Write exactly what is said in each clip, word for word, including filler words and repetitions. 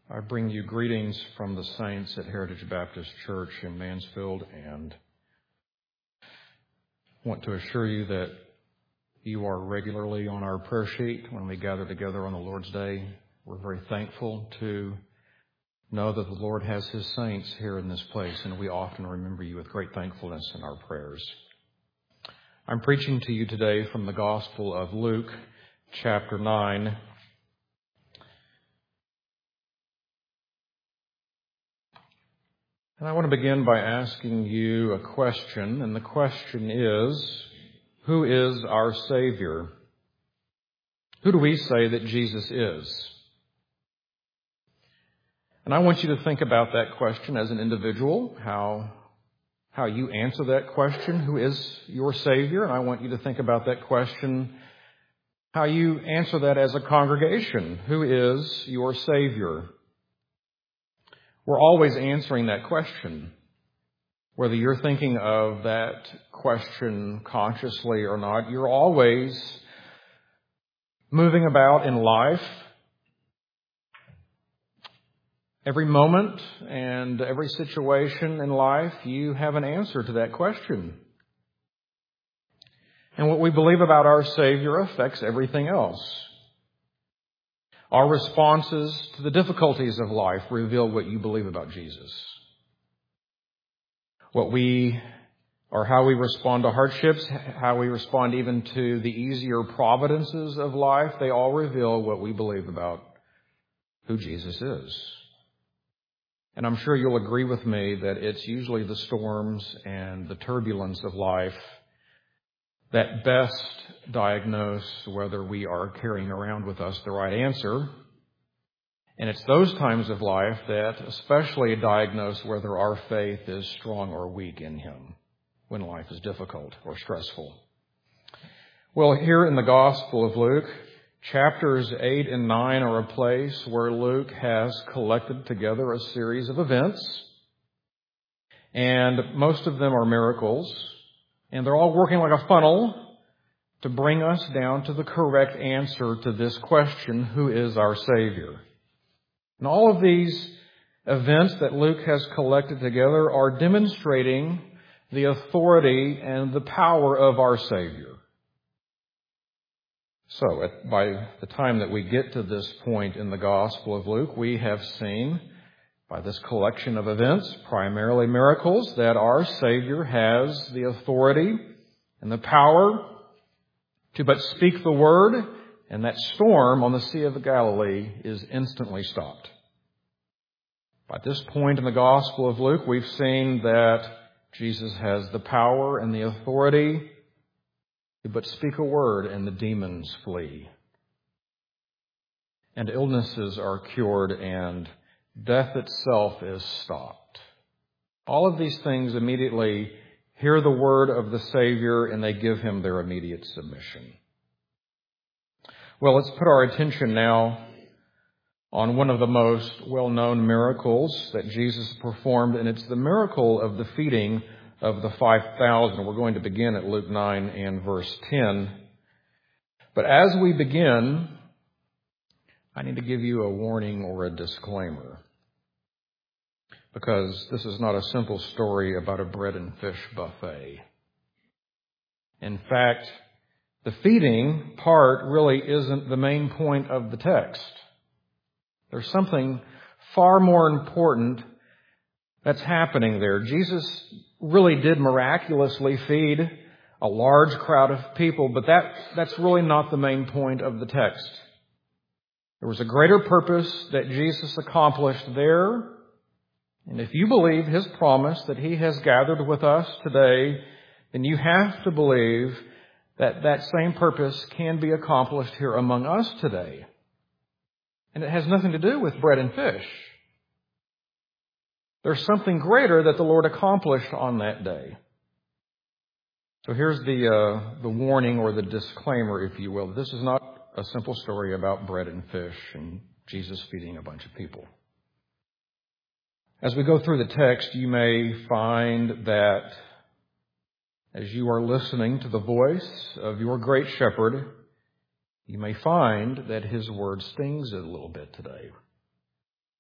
I bring you greetings from the saints at Heritage Baptist Church in Mansfield, and want to assure you that you are regularly on our prayer sheet when we gather together on the Lord's Day. We're very thankful to know that the Lord has His saints here in this place, and we often remember you with great thankfulness in our prayers. I'm preaching to you today from the Gospel of Luke, chapter nine. And I want to begin by asking you a question, and the question is, who is our Savior? Who do we say that Jesus is? And I want you to think about that question as an individual, how, how you answer that question, who is your Savior? And I want you to think about that question, how you answer that as a congregation, who is your Savior? We're always answering that question. Whether you're thinking of that question consciously or not, you're always moving about in life. Every moment and every situation in life, you have an answer to that question. And what we believe about our Savior affects everything else. Our responses to the difficulties of life reveal what you believe about Jesus. What we, or how we respond to hardships, how we respond even to the easier providences of life, they all reveal what we believe about who Jesus is. And I'm sure you'll agree with me that it's usually the storms and the turbulence of life that best diagnose whether we are carrying around with us the right answer. And it's those times of life that especially diagnose whether our faith is strong or weak in Him when life is difficult or stressful. Well, here in the Gospel of Luke, chapters eight and nine are a place where Luke has collected together a series of events. And most of them are miracles. And they're all working like a funnel to bring us down to the correct answer to this question, who is our Savior? And all of these events that Luke has collected together are demonstrating the authority and the power of our Savior. So, at, by the time that we get to this point in the Gospel of Luke, we have seen by this collection of events, primarily miracles, that our Savior has the authority and the power to but speak the word, and that storm on the Sea of Galilee is instantly stopped. By this point in the Gospel of Luke, we've seen that Jesus has the power and the authority to but speak a word and the demons flee. And illnesses are cured and death itself is stopped. All of these things immediately hear the word of the Savior and they give Him their immediate submission. Well, let's put our attention now on one of the most well-known miracles that Jesus performed, and it's the miracle of the feeding of the five thousand. We're going to begin at Luke nine and verse ten. But as we begin, I need to give you a warning or a disclaimer, because this is not a simple story about a bread and fish buffet. In fact, the feeding part really isn't the main point of the text. There's something far more important that's happening there. Jesus really did miraculously feed a large crowd of people, but that, that's really not the main point of the text. There was a greater purpose that Jesus accomplished there. And if you believe His promise that He has gathered with us today, then you have to believe that that same purpose can be accomplished here among us today. And it has nothing to do with bread and fish. There's something greater that the Lord accomplished on that day. So here's the uh, the warning or the disclaimer, if you will. This is not a simple story about bread and fish and Jesus feeding a bunch of people. As we go through the text, you may find that as you are listening to the voice of your great shepherd, you may find that His word stings a little bit today.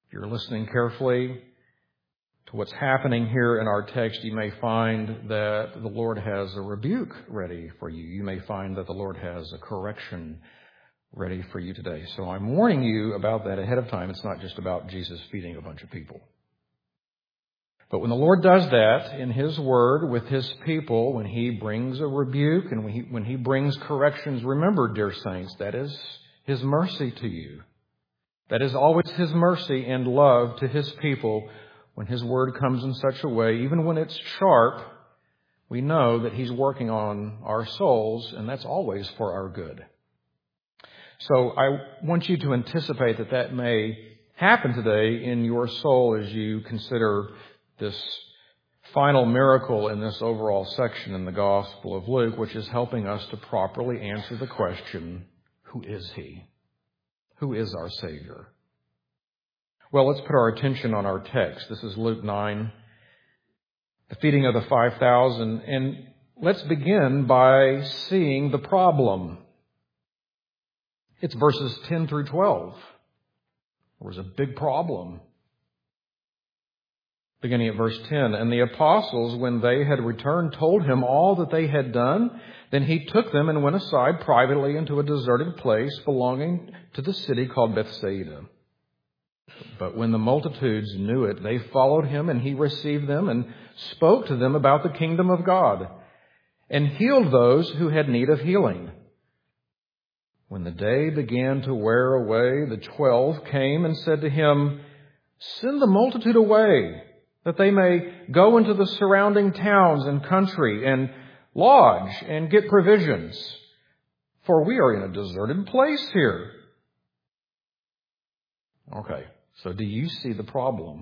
If you're listening carefully to what's happening here in our text, you may find that the Lord has a rebuke ready for you. You may find that the Lord has a correction ready for you today. So I'm warning you about that ahead of time. It's not just about Jesus feeding a bunch of people. But when the Lord does that in His Word with His people, when He brings a rebuke and when He, when he brings corrections, remember, dear saints, that is His mercy to you. That is always His mercy and love to His people. When His Word comes in such a way, even when it's sharp, we know that He's working on our souls, and that's always for our good. So I want you to anticipate that that may happen today in your soul as you consider this final miracle in this overall section in the Gospel of Luke, which is helping us to properly answer the question, who is He? Who is our Savior? Well, let's put our attention on our text. This is Luke nine, the feeding of the five thousand. And let's begin by seeing the problem. It's verses ten through twelve. There was a big problem. Beginning at verse ten, and the apostles, when they had returned, told him all that they had done. Then he took them and went aside privately into a deserted place belonging to the city called Bethsaida. But when the multitudes knew it, they followed him, and he received them and spoke to them about the kingdom of God, and healed those who had need of healing. When the day began to wear away, the twelve came and said to him, "Send the multitude away, that they may go into the surrounding towns and country and lodge and get provisions, for we are in a deserted place here." Okay, so do you see the problem?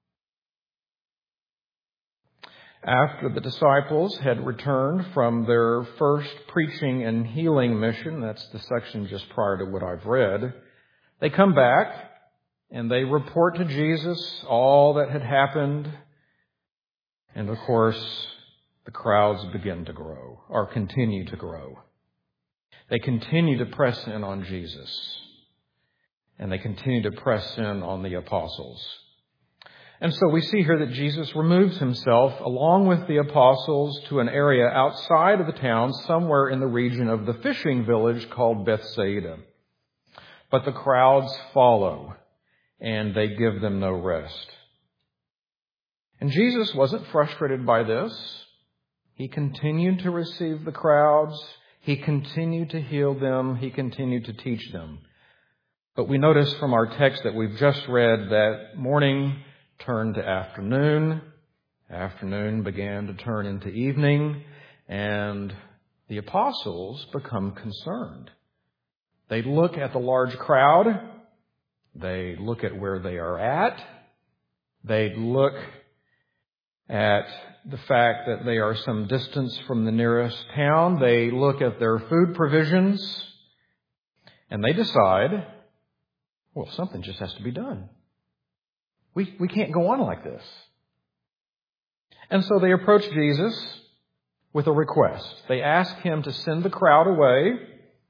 After the disciples had returned from their first preaching and healing mission, that's the section just prior to what I've read, they come back and they report to Jesus all that had happened. And of course, the crowds begin to grow, or continue to grow. They continue to press in on Jesus. And they continue to press in on the apostles. And so we see here that Jesus removes himself along with the apostles to an area outside of the town, somewhere in the region of the fishing village called Bethsaida. But the crowds follow, and they give them no rest. And Jesus wasn't frustrated by this. He continued to receive the crowds. He continued to heal them. He continued to teach them. But we notice from our text that we've just read that morning turned to afternoon. Afternoon began to turn into evening. And the apostles become concerned. They look at the large crowd. They look at where they are at. They look at the fact that they are some distance from the nearest town. They look at their food provisions. And they decide, well, something just has to be done. We we can't go on like this. And so they approach Jesus with a request. They ask him to send the crowd away.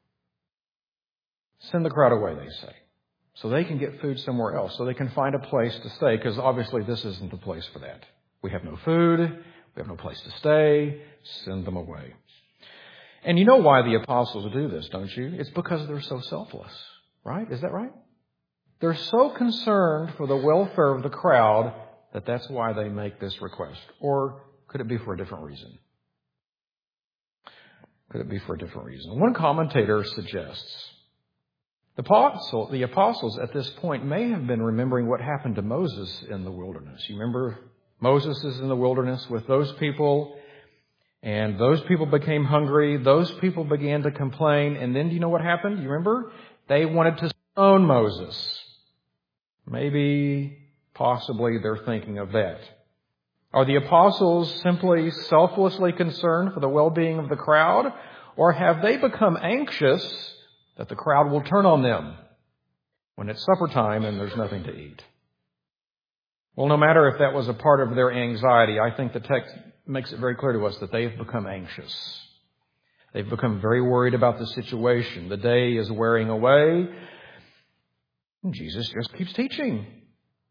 Send the crowd away, they say, so they can get food somewhere else, so they can find a place to stay, because obviously this isn't the place for that. We have no food. We have no place to stay. Send them away. And you know why the apostles do this, don't you? It's because they're so selfless, right? Is that right? They're so concerned for the welfare of the crowd that that's why they make this request. Or could it be for a different reason? Could it be for a different reason? One commentator suggests the apostle, the apostles at this point may have been remembering what happened to Moses in the wilderness. You remember Moses is in the wilderness with those people, and those people became hungry. Those people began to complain. And then do you know what happened? You remember? They wanted to stone Moses. Maybe, possibly, they're thinking of that. Are the apostles simply selflessly concerned for the well-being of the crowd? Or have they become anxious that the crowd will turn on them when it's supper time and there's nothing to eat? Well, no matter if that was a part of their anxiety, I think the text makes it very clear to us that they have become anxious. They've become very worried about the situation. The day is wearing away. And Jesus just keeps teaching.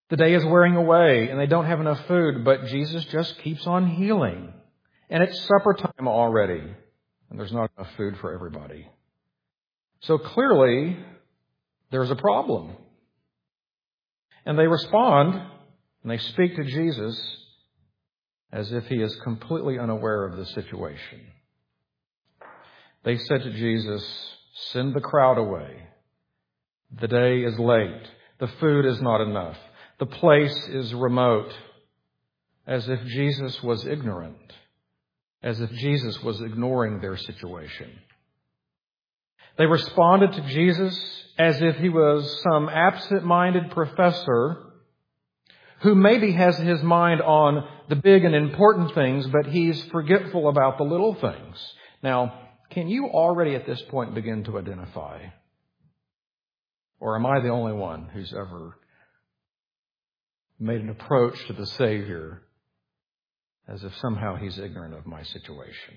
The day is wearing away and they don't have enough food, but Jesus just keeps on healing. And it's supper time already, and there's not enough food for everybody. So clearly, there's a problem. And they respond, and they speak to Jesus as if he is completely unaware of the situation. They said to Jesus, "Send the crowd away. The day is late. The food is not enough. The place is remote." As if Jesus was ignorant. As if Jesus was ignoring their situation. They responded to Jesus as if he was some absent-minded professor who maybe has his mind on the big and important things, but he's forgetful about the little things. Now, can you already at this point begin to identify? Or am I the only one who's ever made an approach to the Savior as if somehow he's ignorant of my situation?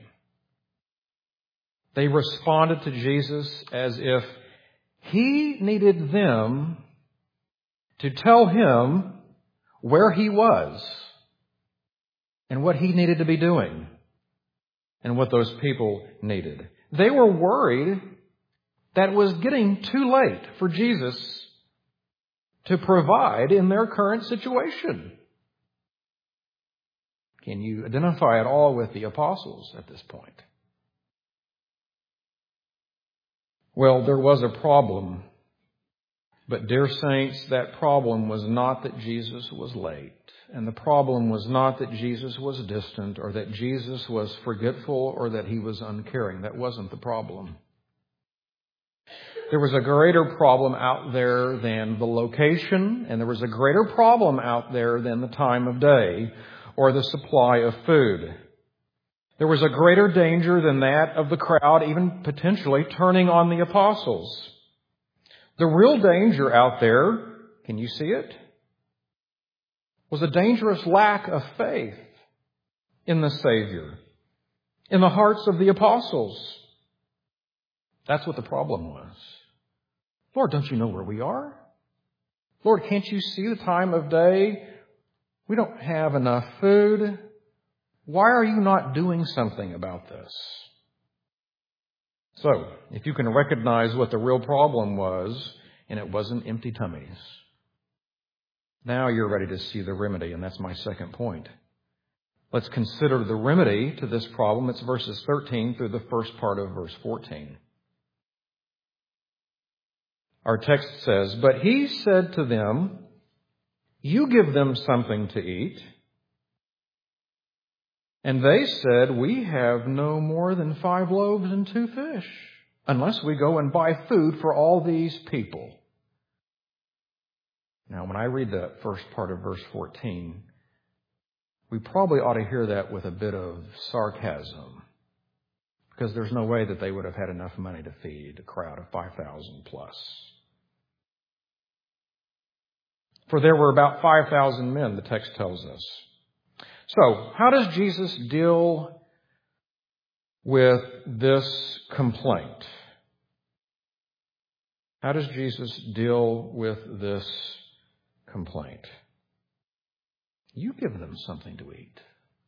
They responded to Jesus as if he needed them to tell him where he was and what he needed to be doing and what those people needed. They were worried that it was getting too late for Jesus to provide in their current situation. Can you identify at all with the apostles at this point? Well, there was a problem. But dear saints, that problem was not that Jesus was late. And the problem was not that Jesus was distant or that Jesus was forgetful or that he was uncaring. That wasn't the problem. There was a greater problem out there than the location, and there was a greater problem out there than the time of day or the supply of food. There was a greater danger than that of the crowd even potentially turning on the apostles. The real danger out there, can you see it? Was a dangerous lack of faith in the Savior, in the hearts of the apostles. That's what the problem was. Lord, don't you know where we are? Lord, can't you see the time of day? We don't have enough food. Why are you not doing something about this? So, if you can recognize what the real problem was, and it wasn't empty tummies, now you're ready to see the remedy, and that's my second point. Let's consider the remedy to this problem. It's verses thirteen through the first part of verse fourteen. Our text says, "But he said to them, 'You give them something to eat.' And they said, 'We have no more than five loaves and two fish, unless we go and buy food for all these people.'" Now, when I read that first part of verse fourteen, we probably ought to hear that with a bit of sarcasm, because there's no way that they would have had enough money to feed a crowd of five thousand plus. For there were about five thousand men, the text tells us. So, how does Jesus deal with this complaint? How does Jesus deal with this complaint? You give them something to eat.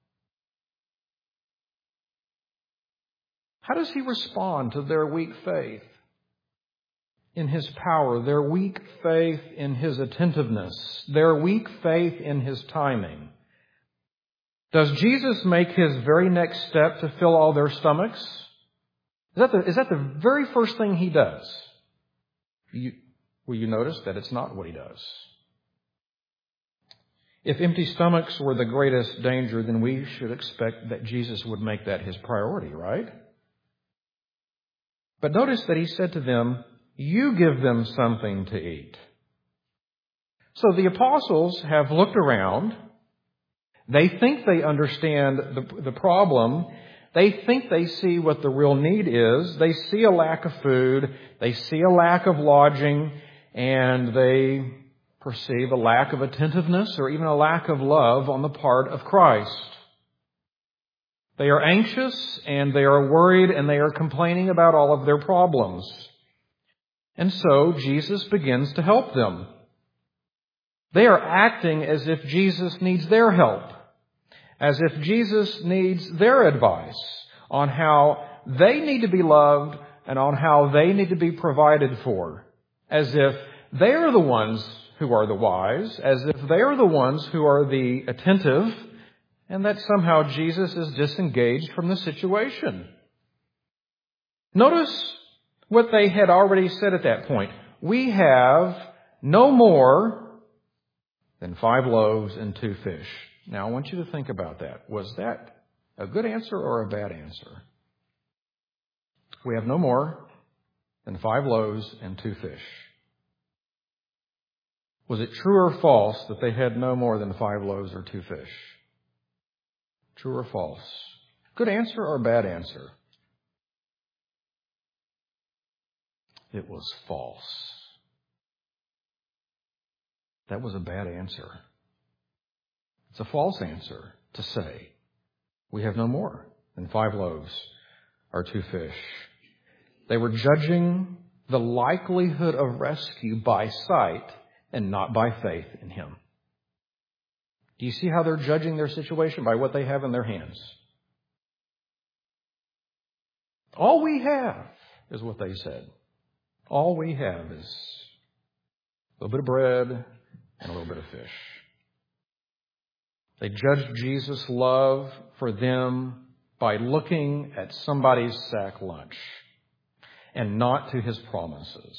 How does he respond to their weak faith in his power, their weak faith in his attentiveness, their weak faith in his timing? Does Jesus make his very next step to fill all their stomachs? Is that the, is that the very first thing he does? You, will you notice that it's not what he does? If empty stomachs were the greatest danger, then we should expect that Jesus would make that his priority, right? But notice that he said to them, "You give them something to eat." So the apostles have looked around. They think they understand the, the problem. They think they see what the real need is. They see a lack of food. They see a lack of lodging. And they perceive a lack of attentiveness or even a lack of love on the part of Christ. They are anxious and they are worried and they are complaining about all of their problems. And so Jesus begins to help them. They are acting as if Jesus needs their help, as if Jesus needs their advice on how they need to be loved and on how they need to be provided for, as if they are the ones who are the wise, as if they are the ones who are the attentive, and that somehow Jesus is disengaged from the situation. Notice what they had already said at that point. We have no more than five loaves and two fish. Now, I want you to think about that. Was that a good answer or a bad answer? We have no more than five loaves and two fish. Was it true or false that they had no more than five loaves or two fish? True or false? Good answer or bad answer? It was false. That was a bad answer. It's a false answer to say we have no more than five loaves or two fish. They were judging the likelihood of rescue by sight and not by faith in Him. Do you see how they're judging their situation? By what they have in their hands. All we have is what they said. All we have is a little bit of bread and a little bit of fish. They judged Jesus' love for them by looking at somebody's sack lunch and not to His promises.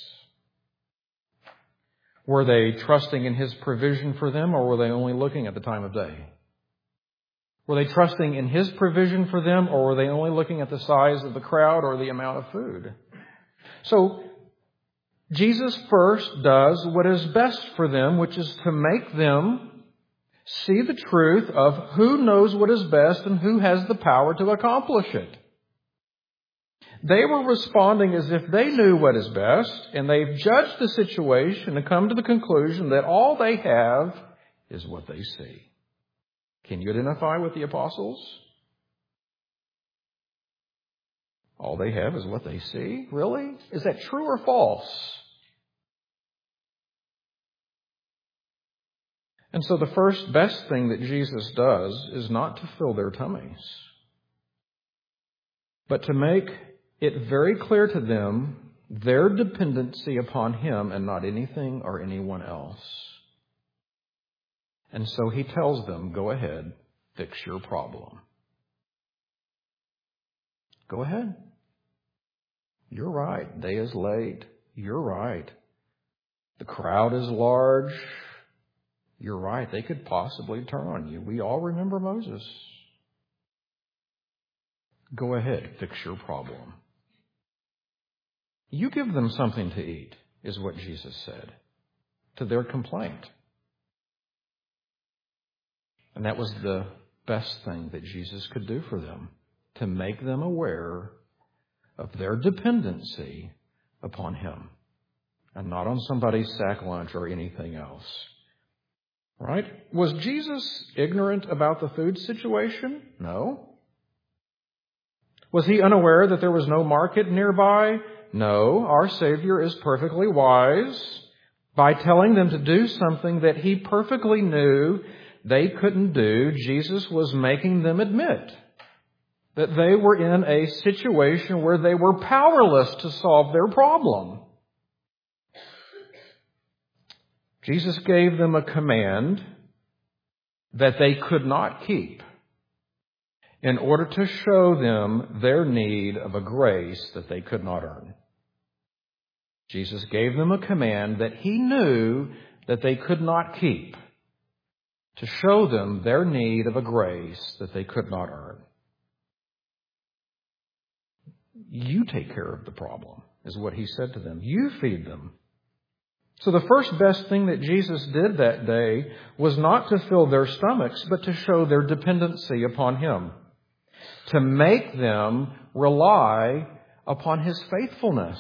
Were they trusting in His provision for them, or were they only looking at the time of day? Were they trusting in His provision for them, or were they only looking at the size of the crowd or the amount of food? So, Jesus first does what is best for them, which is to make them see the truth of who knows what is best and who has the power to accomplish it. They were responding as if they knew what is best, and they've judged the situation and come to the conclusion that all they have is what they see. Can you identify with the apostles? All they have is what they see? Really? Is that true or false? And so the first best thing that Jesus does is not to fill their tummies, but to make it very clear to them their dependency upon Him and not anything or anyone else. And so He tells them, go ahead, fix your problem. Go ahead. You're right. Day is late. You're right. The crowd is large. You're right. They could possibly turn on you. We all remember Moses. Go ahead, fix your problem. You give them something to eat, is what Jesus said to their complaint. And that was the best thing that Jesus could do for them, to make them aware of their dependency upon Him and not on somebody's sack lunch or anything else. Right? Was Jesus ignorant about the food situation? No. Was He unaware that there was no market nearby? No. Our Savior is perfectly wise. By telling them to do something that He perfectly knew they couldn't do, Jesus was making them admit that they were in a situation where they were powerless to solve their problem. Jesus gave them a command that they could not keep in order to show them their need of a grace that they could not earn. Jesus gave them a command that He knew that they could not keep to show them their need of a grace that they could not earn. You take care of the problem, is what He said to them. You feed them. So the first best thing that Jesus did that day was not to fill their stomachs, but to show their dependency upon Him, to make them rely upon His faithfulness.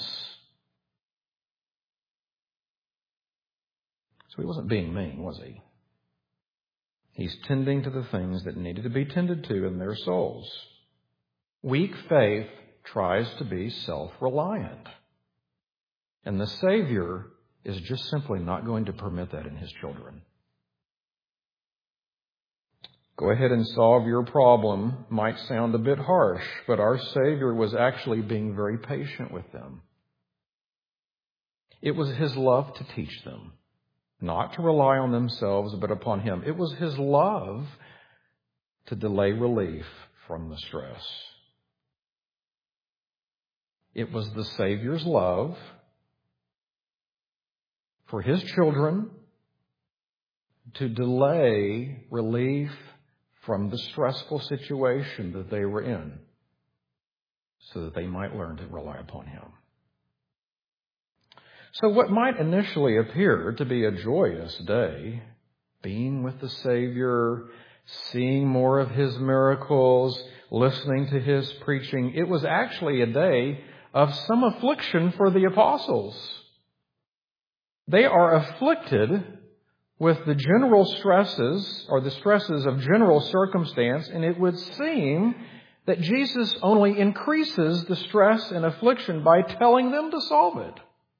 So He wasn't being mean, was He? He's tending to the things that needed to be tended to in their souls. Weak faith tries to be self-reliant. And the Savior is just simply not going to permit that in His children. Go ahead and solve your problem might sound a bit harsh, but our Savior was actually being very patient with them. It was His love to teach them, not to rely on themselves, but upon Him. It was His love to delay relief from the stress. It was the Savior's love for His children to delay relief from the stressful situation that they were in so that they might learn to rely upon Him. So what might initially appear to be a joyous day, being with the Savior, seeing more of His miracles, listening to His preaching, it was actually a day of some affliction for the apostles. They are afflicted with the general stresses, or the stresses of general circumstance, and it would seem that Jesus only increases the stress and affliction by telling them to solve it.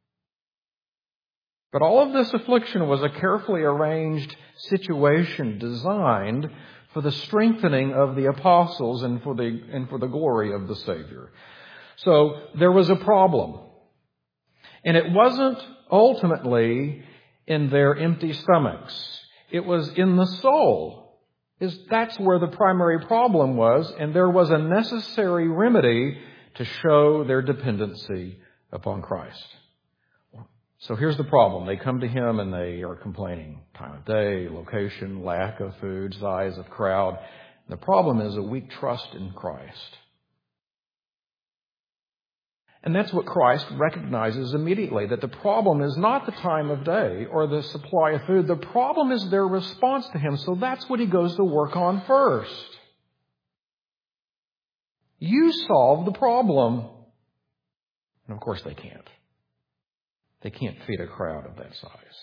But all of this affliction was a carefully arranged situation designed for the strengthening of the apostles and for the, and for the glory of the Savior. So there was a problem. And it wasn't ultimately in their empty stomachs. It was in the soul. Is that's where the primary problem was, and there was a necessary remedy to show their dependency upon Christ. So here's the problem. They come to Him and they are complaining. Time of day, location, lack of food, size of crowd. The problem is a weak trust in Christ. And that's what Christ recognizes immediately, that the problem is not the time of day or the supply of food. The problem is their response to Him. So that's what He goes to work on first. You solve the problem. And of course they can't. They can't feed a crowd of that size.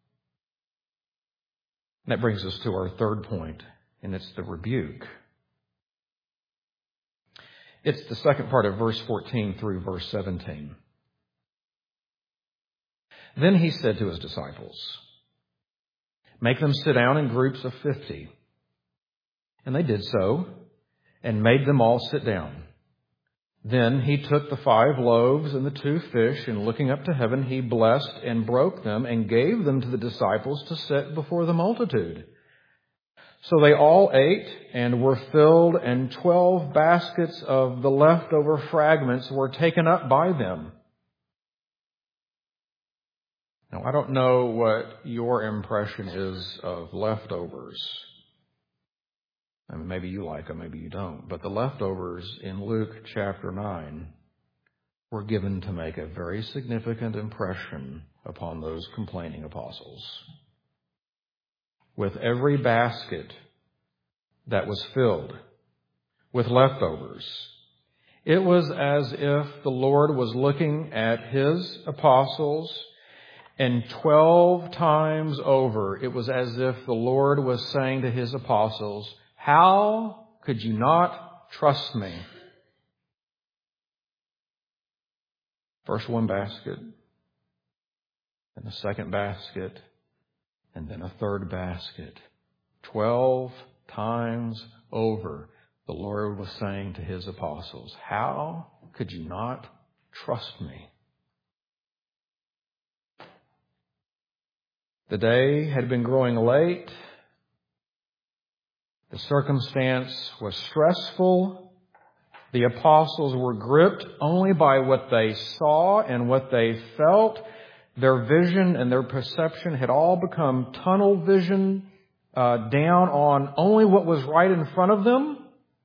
And that brings us to our third point, and it's the rebuke. It's the second part of verse fourteen through verse seventeen. Then He said to His disciples, "Make them sit down in groups of fifty." And they did so, and made them all sit down. Then He took the five loaves and the two fish, and looking up to heaven, He blessed and broke them and gave them to the disciples to set before the multitude. So they all ate and were filled, and twelve baskets of the leftover fragments were taken up by them. Now, I don't know what your impression is of leftovers. I mean, maybe you like them, maybe you don't. But the leftovers in Luke chapter nine were given to make a very significant impression upon those complaining apostles. With every basket that was filled with leftovers, it was as if the Lord was looking at His apostles, and twelve times over, it was as if the Lord was saying to His apostles, "How could you not trust me?" First one basket, then a second basket, and then a third basket. Twelve times over, the Lord was saying to His apostles, "How could you not trust me?" The day had been growing late. The circumstance was stressful. The apostles were gripped only by what they saw and what they felt. Their vision and their perception had all become tunnel vision, uh, down on only what was right in front of them.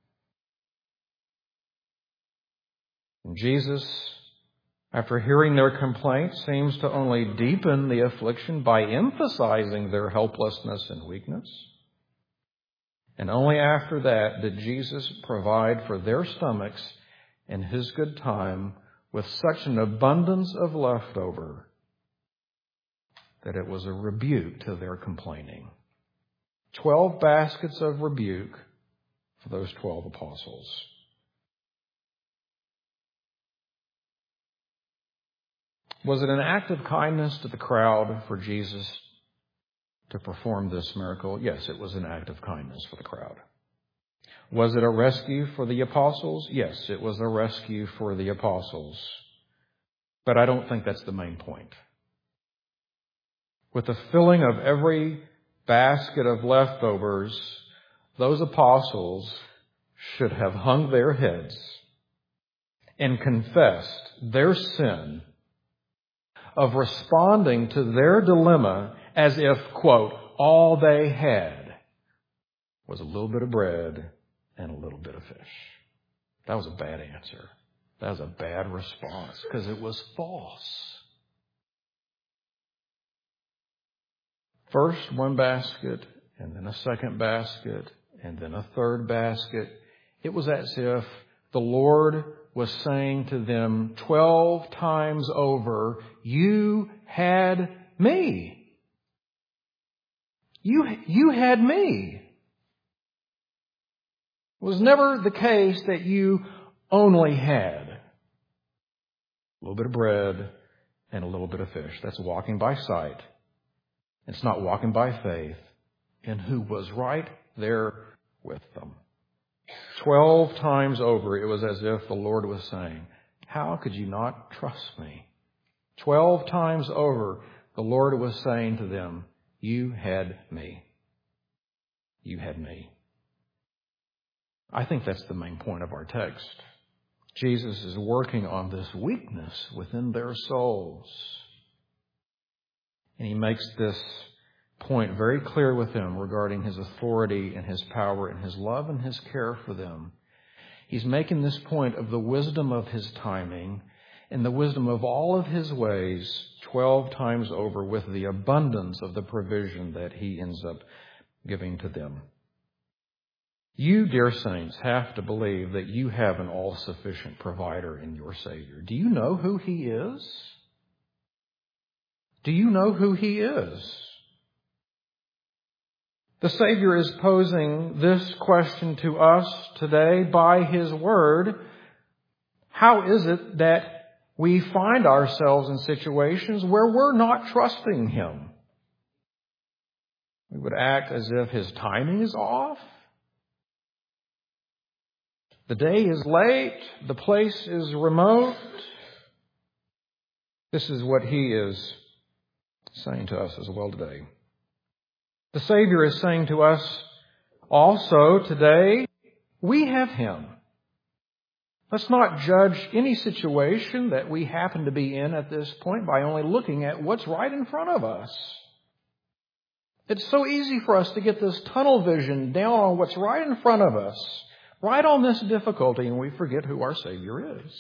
And Jesus, after hearing their complaint, seems to only deepen the affliction by emphasizing their helplessness and weakness. And only after that did Jesus provide for their stomachs in His good time with such an abundance of leftover that it was a rebuke to their complaining. Twelve baskets of rebuke for those twelve apostles. Was it an act of kindness to the crowd for Jesus to perform this miracle? Yes, it was an act of kindness for the crowd. Was it a rescue for the apostles? Yes, it was a rescue for the apostles. But I don't think that's the main point. With the filling of every basket of leftovers, those apostles should have hung their heads and confessed their sin of responding to their dilemma as if, quote, all they had was a little bit of bread and a little bit of fish. That was a bad answer. That was a bad response because it was false. First one basket, and then a second basket, and then a third basket. It was as if the Lord was saying to them twelve times over, you had me. You, you had me. It was never the case that you only had a little bit of bread and a little bit of fish. That's walking by sight. It's not walking by faith in who was right there with them. Twelve times over, it was as if the Lord was saying, how could you not trust me? Twelve times over, the Lord was saying to them, you had me. You had me. I think that's the main point of our text. Jesus is working on this weakness within their souls. And he makes this point very clear with them regarding his authority and his power and his love and his care for them. He's making this point of the wisdom of his timing and the wisdom of all of his ways twelve times over with the abundance of the provision that he ends up giving to them. You, dear saints, have to believe that you have an all-sufficient provider in your Savior. Do you know who he is? Do you know who he is? The Savior is posing this question to us today by his word. How is it that we find ourselves in situations where we're not trusting him? We would act as if his timing is off. The day is late. The place is remote. This is what he is saying to us as well today. The Savior is saying to us also today, we have him. Let's not judge any situation that we happen to be in at this point by only looking at what's right in front of us. It's so easy for us to get this tunnel vision down on what's right in front of us, right on this difficulty, and we forget who our Savior is.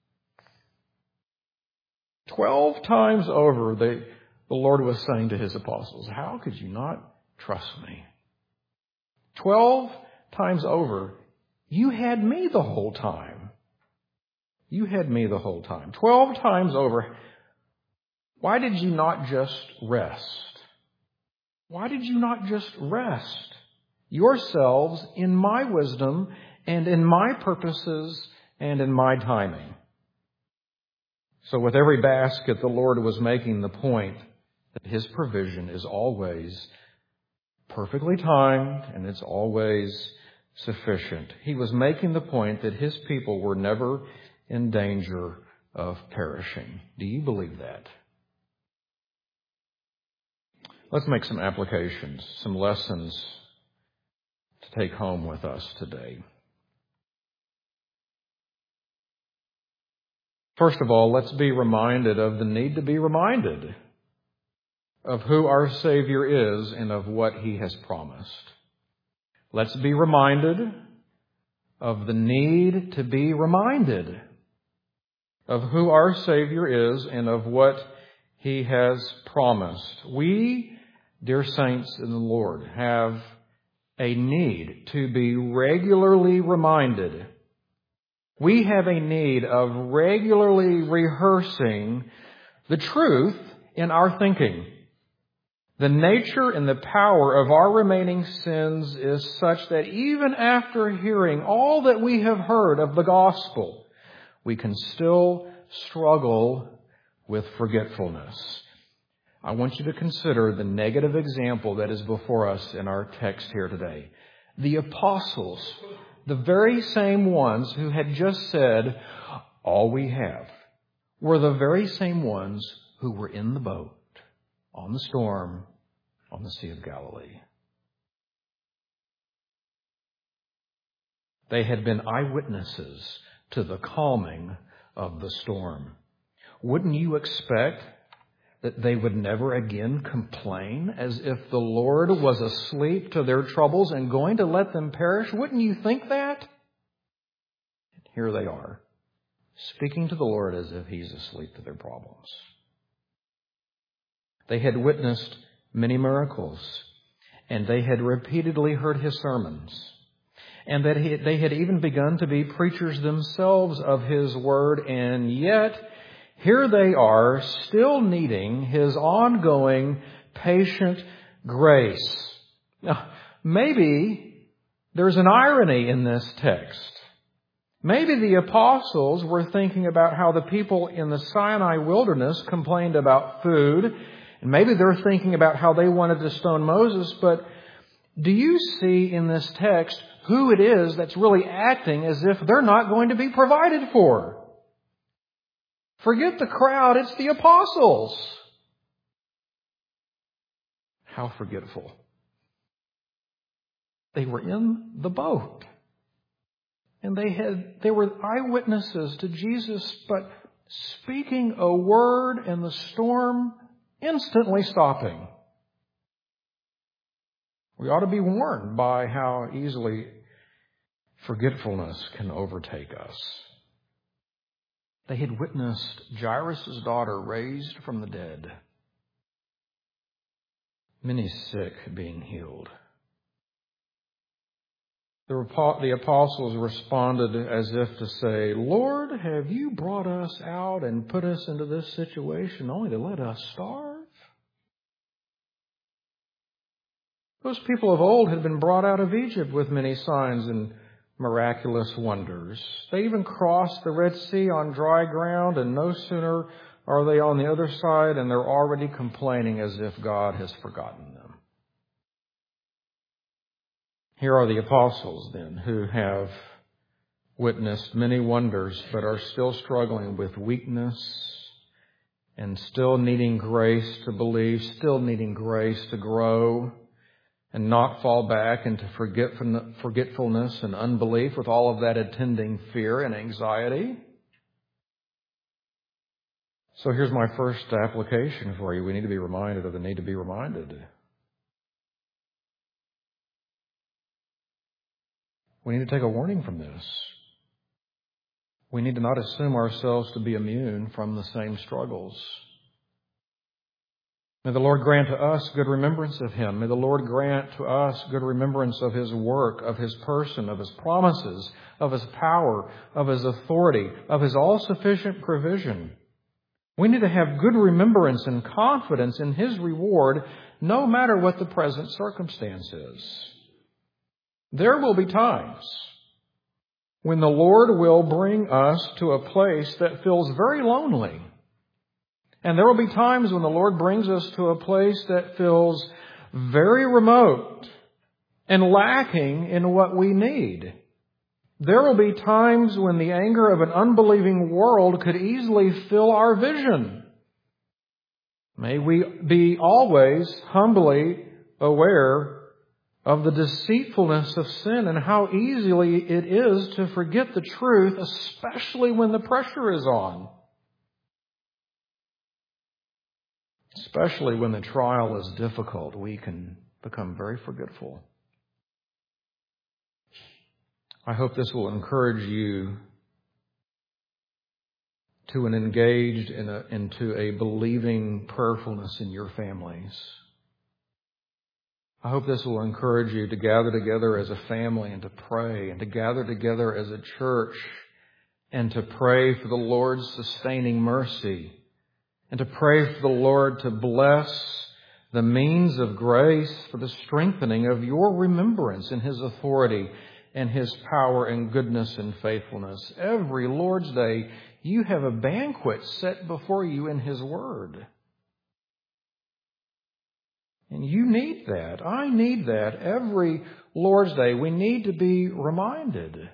Twelve times over, the, the Lord was saying to his apostles, how could you not trust me? Twelve times over, you had me the whole time. You had me the whole time. Twelve times over, why did you not just rest? Why did you not just rest yourselves in my wisdom and in my purposes and in my timing? So with every basket, the Lord was making the point that his provision is always perfectly timed and it's always sufficient. He was making the point that his people were never in danger of perishing. Do you believe that? Let's make some applications, some lessons to take home with us today. First of all, let's be reminded of the need to be reminded of who our Savior is and of what he has promised. Let's be reminded of the need to be reminded of who our Savior is and of what he has promised. We, dear saints in the Lord, have a need to be regularly reminded. We have a need of regularly rehearsing the truth in our thinking. The nature and the power of our remaining sins is such that even after hearing all that we have heard of the gospel, we can still struggle with forgetfulness. I want you to consider the negative example that is before us in our text here today. The apostles, the very same ones who had just said, all we have, were the very same ones who were in the boat, on the storm, on the Sea of Galilee. They had been eyewitnesses to the calming of the storm. Wouldn't you expect that they would never again complain as if the Lord was asleep to their troubles and going to let them perish? Wouldn't you think that? Here they are, speaking to the Lord as if He's asleep to their problems. They had witnessed many miracles, and they had repeatedly heard His sermons, and that he, they had even begun to be preachers themselves of His word, and yet here they are still needing His ongoing patient grace. Now, maybe there's an irony in this text. Maybe the apostles were thinking about how the people in the Sinai wilderness complained about food, and maybe they're thinking about how they wanted to stone Moses, but do you see in this text who it is that's really acting as if they're not going to be provided for? Forget the crowd, it's the apostles. How forgetful. They were in the boat. And they had they were eyewitnesses to Jesus, but speaking a word and the storm instantly stopping. We ought to be warned by how easily forgetfulness can overtake us. They had witnessed Jairus' daughter raised from the dead. Many sick being healed. The apostles responded as if to say, Lord, have you brought us out and put us into this situation only to let us starve? Those people of old had been brought out of Egypt with many signs and miraculous wonders. They even crossed the Red Sea on dry ground, and no sooner are they on the other side and they're already complaining as if God has forgotten them. Here are the apostles then who have witnessed many wonders but are still struggling with weakness and still needing grace to believe, still needing grace to grow and not fall back into forgetfulness and unbelief with all of that attending fear and anxiety. So here's my first application for you. We need to be reminded of the need to be reminded. We need to take a warning from this. We need to not assume ourselves to be immune from the same struggles. May the Lord grant to us good remembrance of Him. May the Lord grant to us good remembrance of His work, of His person, of His promises, of His power, of His authority, of His all-sufficient provision. We need to have good remembrance and confidence in His reward, no matter what the present circumstance is. There will be times when the Lord will bring us to a place that feels very lonely. And there will be times when the Lord brings us to a place that feels very remote and lacking in what we need. There will be times when the anger of an unbelieving world could easily fill our vision. May we be always humbly aware of the deceitfulness of sin and how easily it is to forget the truth, especially when the pressure is on. Especially when the trial is difficult, we can become very forgetful. I hope this will encourage you to an engaged in a, into a believing prayerfulness in your families. I hope this will encourage you to gather together as a family and to pray, and to gather together as a church and to pray for the Lord's sustaining mercy, and to pray for the Lord to bless the means of grace for the strengthening of your remembrance in His authority and His power and goodness and faithfulness. Every Lord's Day, you have a banquet set before you in His Word. And you need that. I need that. Every Lord's Day, we need to be reminded.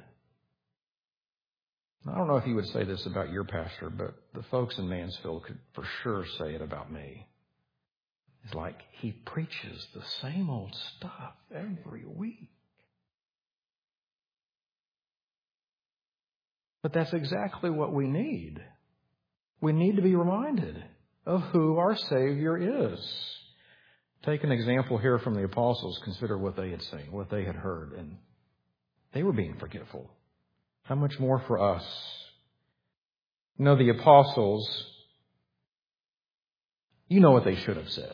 I don't know if you would say this about your pastor, but the folks in Mansfield could for sure say it about me. It's like he preaches the same old stuff every week. But that's exactly what we need. We need to be reminded of who our Savior is. Take an example here from the apostles. Consider what they had seen, what they had heard, and they were being forgetful. How much more for us? You know, the apostles, you know what they should have said.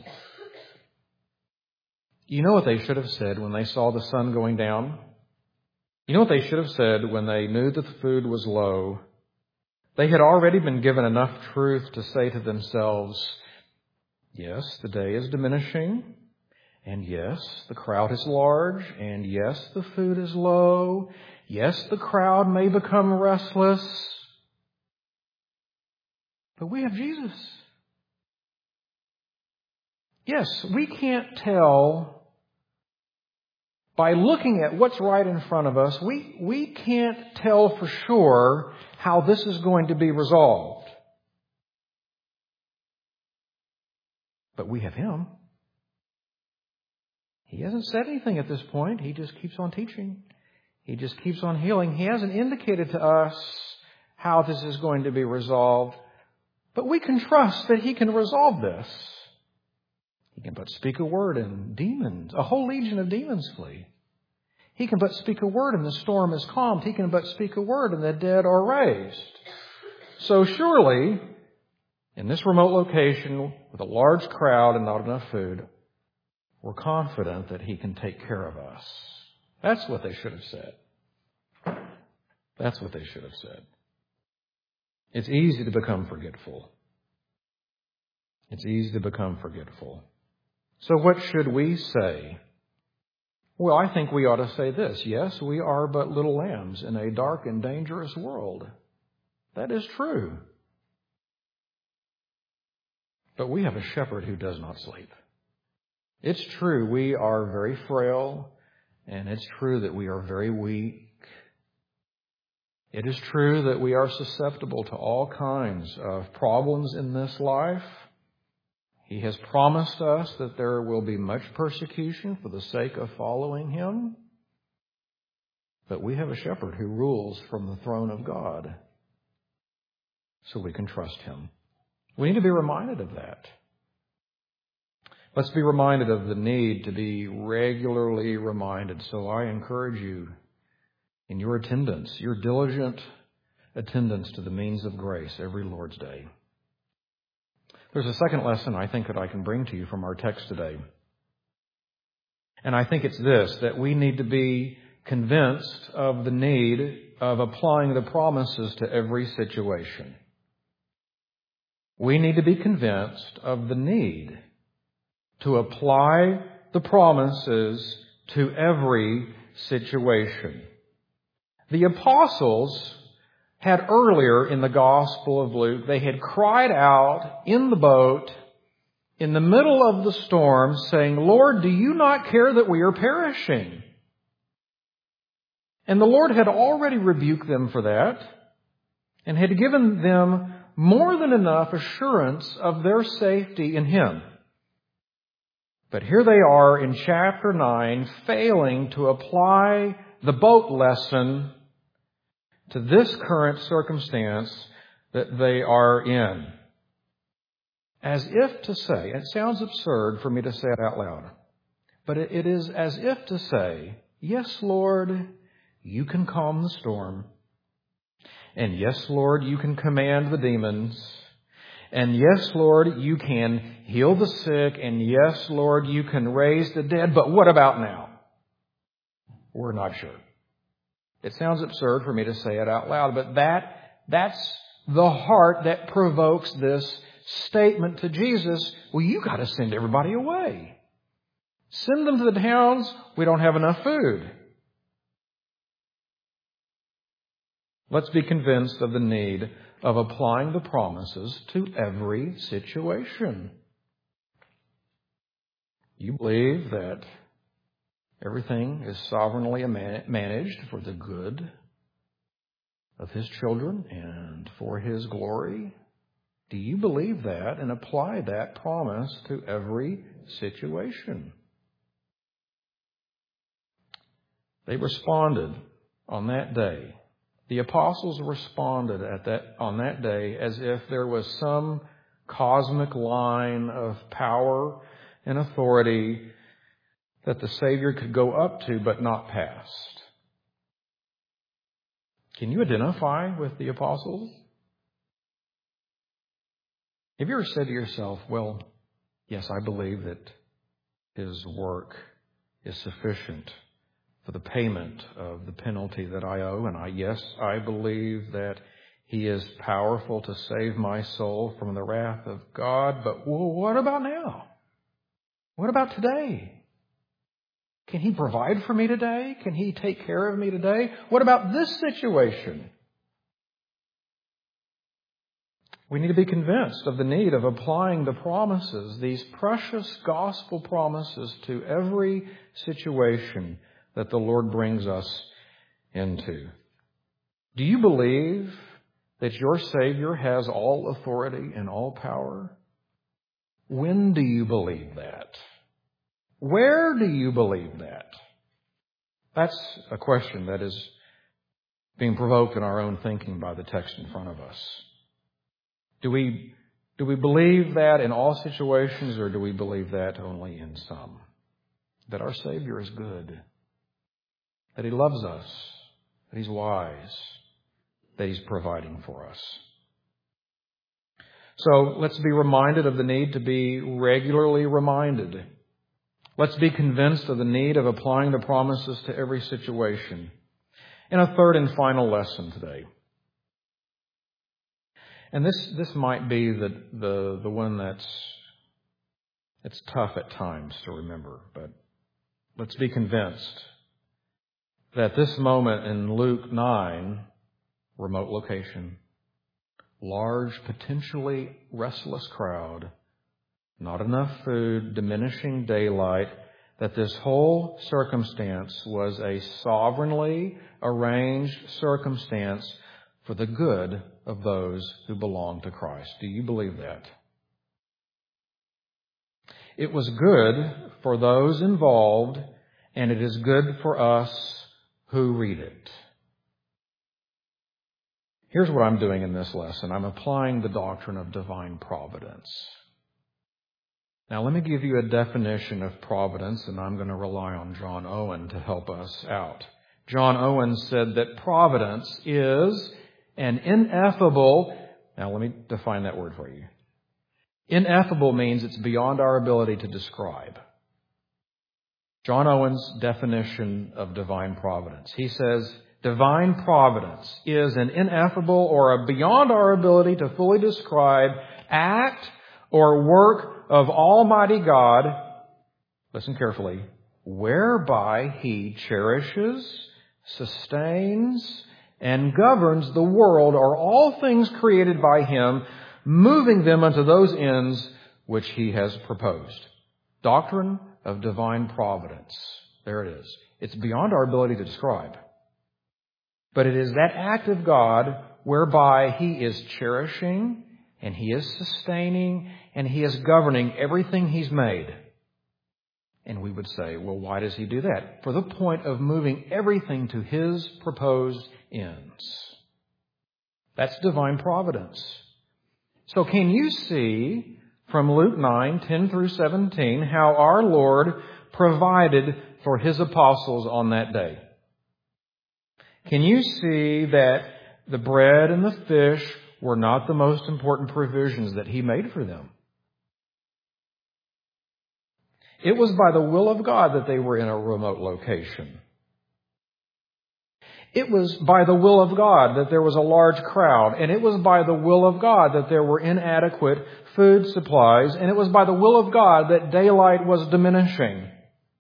You know what they should have said when they saw the sun going down? You know what they should have said when they knew that the food was low? They had already been given enough truth to say to themselves, yes, the day is diminishing, and yes, the crowd is large, and yes, the food is low. Yes, the crowd may become restless, but we have Jesus. Yes, we can't tell by looking at what's right in front of us, we, we can't tell for sure how this is going to be resolved. But we have Him. He hasn't said anything at this point. He just keeps on teaching. He just keeps on healing. He hasn't indicated to us how this is going to be resolved. But we can trust that He can resolve this. He can but speak a word and demons, a whole legion of demons flee. He can but speak a word and the storm is calmed. He can but speak a word and the dead are raised. So surely, in this remote location with a large crowd and not enough food, we're confident that He can take care of us. That's what they should have said. That's what they should have said. It's easy to become forgetful. It's easy to become forgetful. So what should we say? Well, I think we ought to say this. Yes, we are but little lambs in a dark and dangerous world. That is true. But we have a shepherd who does not sleep. It's true we are very frail, and it's true that we are very weak. It is true that we are susceptible to all kinds of problems in this life. He has promised us that there will be much persecution for the sake of following Him. But we have a shepherd who rules from the throne of God. So we can trust Him. We need to be reminded of that. Let's be reminded of the need to be regularly reminded. So I encourage you in your attendance, your diligent attendance to the means of grace every Lord's Day. There's a second lesson I think that I can bring to you from our text today. And I think it's this, that we need to be convinced of the need of applying the promises to every situation. We need to be convinced of the need to apply the promises to every situation. The apostles had earlier in the Gospel of Luke, they had cried out in the boat in the middle of the storm saying, Lord, do you not care that we are perishing? And the Lord had already rebuked them for that and had given them more than enough assurance of their safety in Him. But here they are in chapter nine, failing to apply the boat lesson to this current circumstance that they are in. As if to say, it sounds absurd for me to say it out loud, but it is as if to say, yes, Lord, you can calm the storm. And yes, Lord, you can command the demons. And yes, Lord, you can heal the sick. And yes, Lord, you can raise the dead. But what about now? We're not sure. It sounds absurd for me to say it out loud, but that that's the heart that provokes this statement to Jesus. Well, you got to send everybody away. Send them to the towns. We don't have enough food. Let's be convinced of the need of applying the promises to every situation. You believe that everything is sovereignly managed for the good of His children and for His glory? Do you believe that and apply that promise to every situation? They responded on that day. The apostles responded at that on that day as if there was some cosmic line of power and authority that the Savior could go up to but not past. Can you identify with the apostles? Have you ever said to yourself, well, yes, I believe that His work is sufficient for the payment of the penalty that I owe, and I, yes, I believe that He is powerful to save my soul from the wrath of God, but well, what about now? What about today? Can He provide for me today? Can He take care of me today? What about this situation? We need to be convinced of the need of applying the promises, these precious gospel promises, to every situation that the Lord brings us into. Do you believe that your Savior has all authority and all power? When do you believe that? Where do you believe that? That's a question that is being provoked in our own thinking by the text in front of us. Do we, do we believe that in all situations, or do we believe that only in some? That our Savior is good, that He loves us, that He's wise, that He's providing for us. So let's be reminded of the need to be regularly reminded. Let's be convinced of the need of applying the promises to every situation. And a third and final lesson today. And this, this might be the, the, the one that's, it's tough at times to remember, but let's be convinced that this moment in Luke nine, remote location, large, potentially restless crowd, not enough food, diminishing daylight, that this whole circumstance was a sovereignly arranged circumstance for the good of those who belong to Christ. Do you believe that? It was good for those involved, and it is good for us who read it. Here's what I'm doing in this lesson. I'm applying the doctrine of divine providence. Now, let me give you a definition of providence, and I'm going to rely on John Owen to help us out. John Owen said that providence is an ineffable... Now, let me define that word for you. Ineffable means it's beyond our ability to describe. John Owen's definition of divine providence. He says, divine providence is an ineffable or a beyond our ability to fully describe act or work of Almighty God, listen carefully, whereby He cherishes, sustains, and governs the world or all things created by Him, moving them unto those ends which He has proposed. Doctrine of divine providence. There it is. It's beyond our ability to describe. But it is that act of God whereby He is cherishing, and He is sustaining, and He is governing everything He's made. And we would say, well, why does He do that? For the point of moving everything to His proposed ends. That's divine providence. So can you see from Luke nine, ten through seventeen, how our Lord provided for His apostles on that day? Can you see that the bread and the fish were not the most important provisions that He made for them? It was by the will of God that they were in a remote location. It was by the will of God that there was a large crowd, and it was by the will of God that there were inadequate food supplies, and it was by the will of God that daylight was diminishing.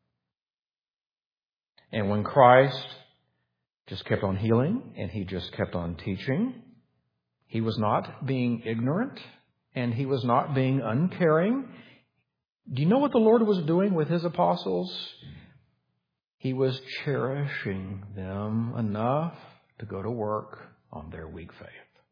And when Christ just kept on healing, and He just kept on teaching, He was not being ignorant, and He was not being uncaring. Do you know what the Lord was doing with his apostles? He was cherishing them enough to go to work on their weak faith.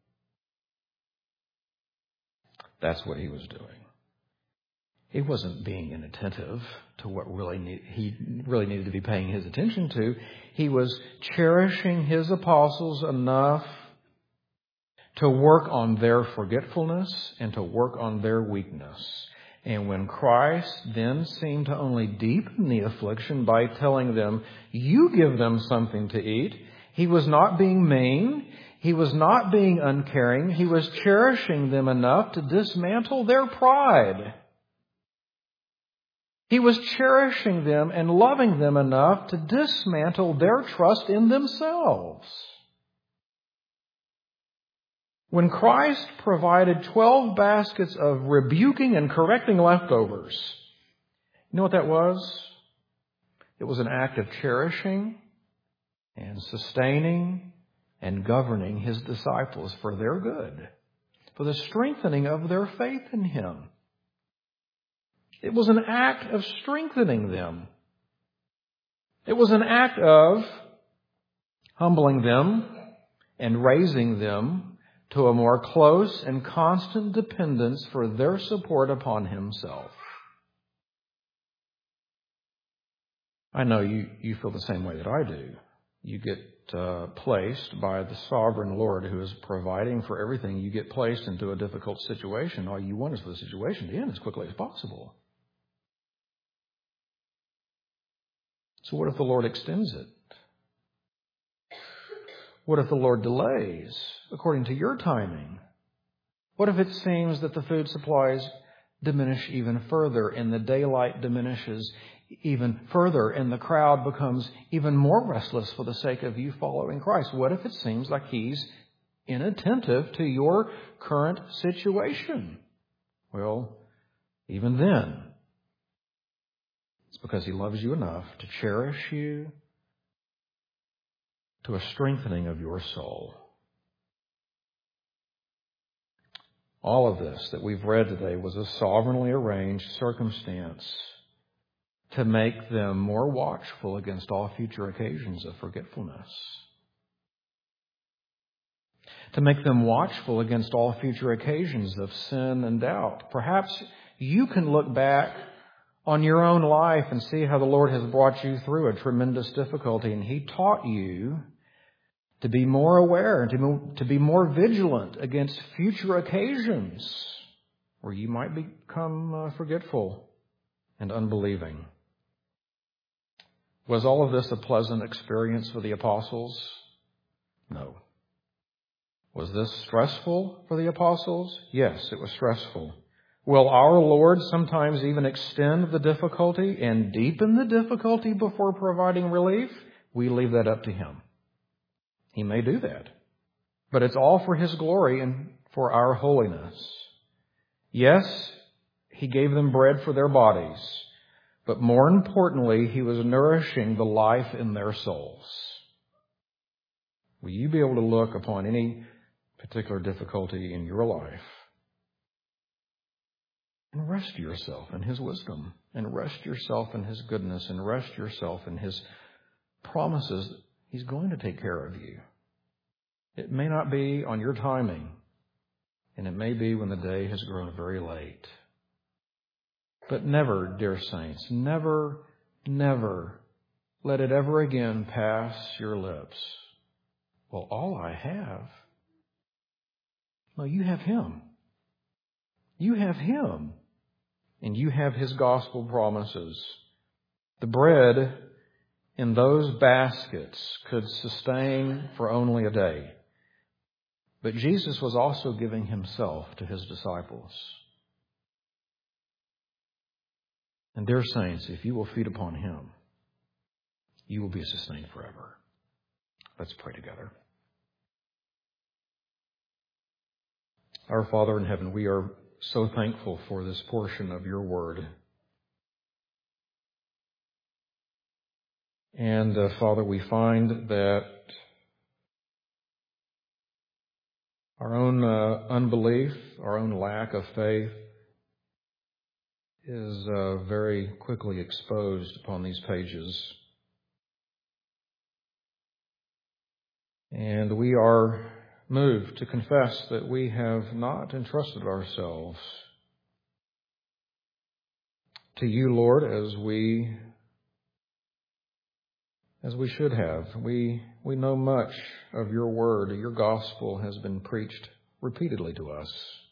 That's what he was doing. He wasn't being inattentive to what really need, he really needed to be paying his attention to. He was cherishing his apostles enough to work on their forgetfulness and to work on their weakness. And when Christ then seemed to only deepen the affliction by telling them, you give them something to eat, he was not being mean. He was not being uncaring. He was cherishing them enough to dismantle their pride. He was cherishing them and loving them enough to dismantle their trust in themselves. When Christ provided twelve baskets of rebuking and correcting leftovers, you know what that was? It was an act of cherishing and sustaining and governing his disciples for their good, for the strengthening of their faith in him. It was an act of strengthening them. It was an act of humbling them and raising them to a more close and constant dependence for their support upon himself. I know you, you feel the same way that I do. You get uh, placed by the sovereign Lord who is providing for everything. You get placed into a difficult situation. All you want is for the situation to end as quickly as possible. So what if the Lord extends it? What if the Lord delays according to your timing? What if it seems that the food supplies diminish even further and the daylight diminishes even further and the crowd becomes even more restless for the sake of you following Christ? What if it seems like he's inattentive to your current situation? Well, even then, it's because he loves you enough to cherish you to a strengthening of your soul. All of this that we've read today was a sovereignly arranged circumstance to make them more watchful against all future occasions of forgetfulness. To make them watchful against all future occasions of sin and doubt. Perhaps you can look back on your own life and see how the Lord has brought you through a tremendous difficulty, and he taught you to be more aware and to, to be more vigilant against future occasions where you might become uh, forgetful and unbelieving. Was all of this a pleasant experience for the apostles? No. Was this stressful for the apostles? Yes, it was stressful. Will our Lord sometimes even extend the difficulty and deepen the difficulty before providing relief? We leave that up to him. He may do that. But it's all for his glory and for our holiness. Yes, he gave them bread for their bodies. But more importantly, he was nourishing the life in their souls. Will you be able to look upon any particular difficulty in your life and rest yourself in his wisdom, and rest yourself in his goodness, and rest yourself in his promises that he's going to take care of you? It may not be on your timing, and it may be when the day has grown very late. But never, dear saints, never, never let it ever again pass your lips. Well, all I have. No, you have him. You have him. And you have his gospel promises. The bread in those baskets could sustain for only a day. But Jesus was also giving himself to his disciples. And dear saints, if you will feed upon him, you will be sustained forever. Let's pray together. Our Father in heaven, we are so thankful for this portion of your word. And uh, Father, we find that our own uh, unbelief, our own lack of faith is uh, very quickly exposed upon these pages. And we are moved to confess that we have not entrusted ourselves to you, Lord, as we as we should have. We we know much of your word. Your gospel has been preached repeatedly to us.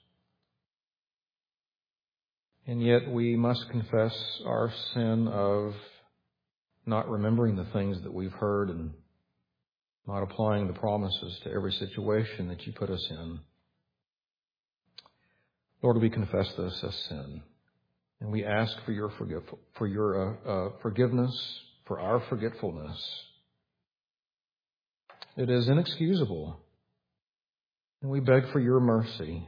And yet we must confess our sin of not remembering the things that we've heard and not applying the promises to every situation that you put us in. Lord, we confess this as sin. And we ask for your forgive, for your uh, uh, forgiveness, for our forgetfulness. It is inexcusable. And we beg for your mercy.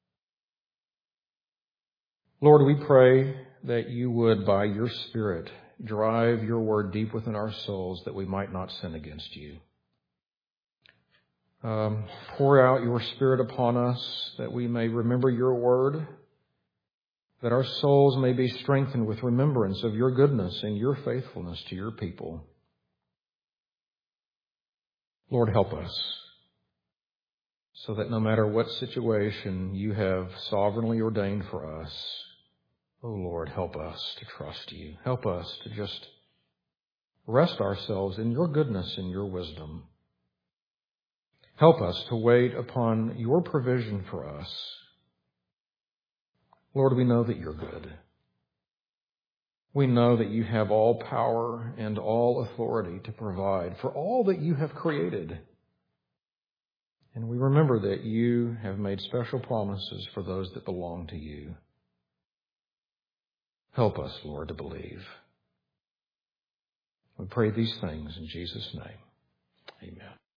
Lord, we pray that you would, by your Spirit, drive your word deep within our souls that we might not sin against you. Um, pour out your Spirit upon us that we may remember your word, that our souls may be strengthened with remembrance of your goodness and your faithfulness to your people. Lord, help us so that no matter what situation you have sovereignly ordained for us, oh Lord, help us to trust you. Help us to just rest ourselves in your goodness and your wisdom. Help us to wait upon your provision for us. Lord, we know that you're good. We know that you have all power and all authority to provide for all that you have created. And we remember that you have made special promises for those that belong to you. Help us, Lord, to believe. We pray these things in Jesus' name. Amen.